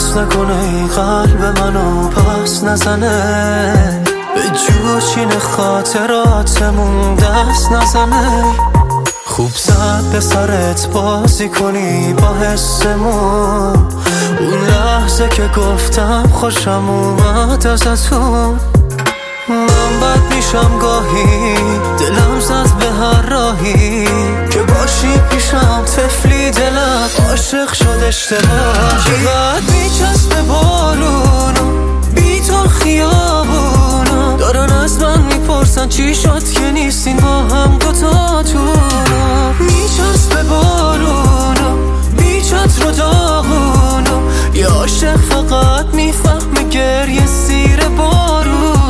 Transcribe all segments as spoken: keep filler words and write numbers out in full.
حس نکنه این قلب منو پس نزنه، به جوشین خاطراتمون دست نزنه. خوب زد به سرت بازی کنی با حسمون، اون لحظه که گفتم خوشم اومد ازتون. من بد میشم گاهی، دلم زد به هر راهی که باشی پیشم، طفلی دلم عاشق شد اشتباه. چقدر میچسبه بارونو بی تو خیابونو، دارن از من میپرسن چی شد که نیستین با هم دوتاتونو. میچسبه بارونو بی چتر و داغونو، یه عاشق فقط میفهمه گریه زیر بارونو.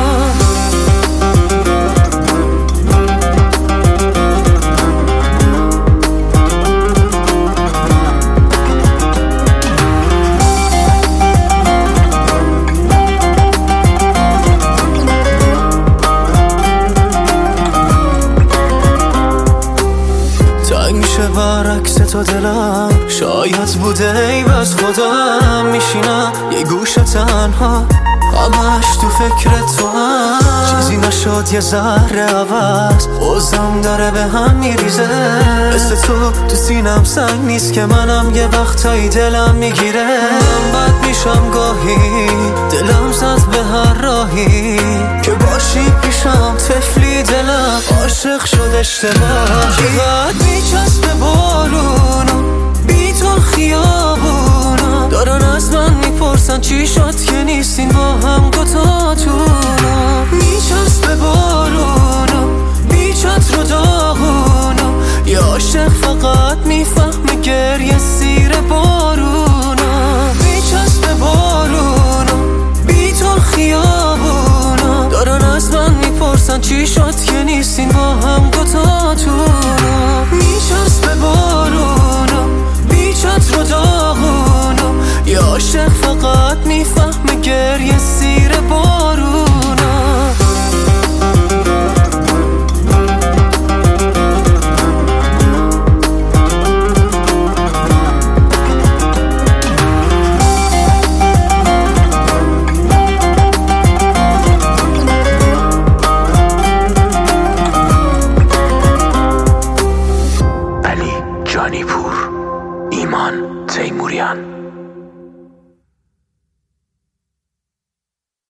برعکس تو دلم شاید بوده ای بس خودم میشینم یه گوشه تنها، همش تو فکر تو هم. چیزی نشد یه ذره عوض، اوزم داره به هم میریزه. مثل تو تو سینم سنگ نیست که منم یه وقتایی دلم میگیره. من بد میشم گاهی، دلم زد به هر راهی که باشی پیشم، طفلی دلم عاشق شد اشتباه. چقدر میچسبه بارونو بی تو خیابونو، دارن از من میپرسن چی شد که نیستین با هم دوتاتونو. میچسبه بارونو بی چتر و داغونو، یه عاشق فقط میفهمه گریه زیر بارونو. میچسبه بارونو بی تو خیابونو، دارن از من میپرسن چی شد